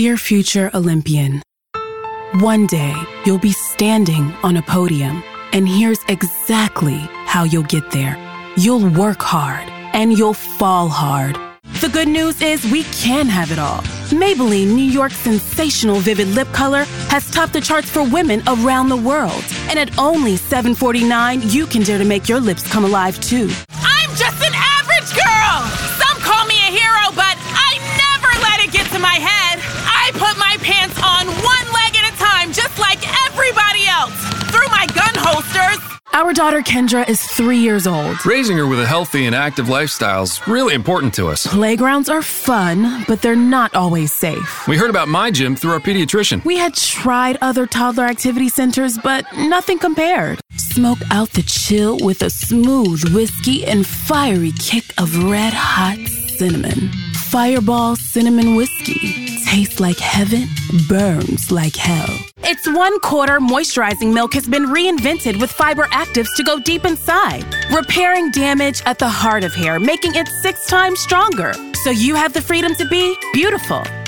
Dear future Olympian, one day you'll be standing on a podium, and here's exactly how you'll get there. You'll work hard, and you'll fall hard. The good news is we can have it all. Maybelline New York's sensational vivid lip color has topped the charts for women around the world. And at only $7.49, you can dare to make your lips come alive too. I'm just an average girl! Some call me a hero, but I never let it get to my head. I put my pants on one leg at a time, just like everybody else, through my gun holsters. Our daughter Kendra is 3 years old. Raising her with a healthy and active lifestyle is really important to us. Playgrounds are fun, but they're not always safe. We heard about My Gym through our pediatrician. We had tried other toddler activity centers, but nothing compared. Smoke out the chill with a smooth whiskey and fiery kick of red-hot cinnamon. Fireball Cinnamon Whiskey. Tastes like heaven, burns like hell. Its 1/4 moisturizing milk has been reinvented with fiber actives to go deep inside, repairing damage at the heart of hair, making it 6 times stronger. So you have the freedom to be beautiful.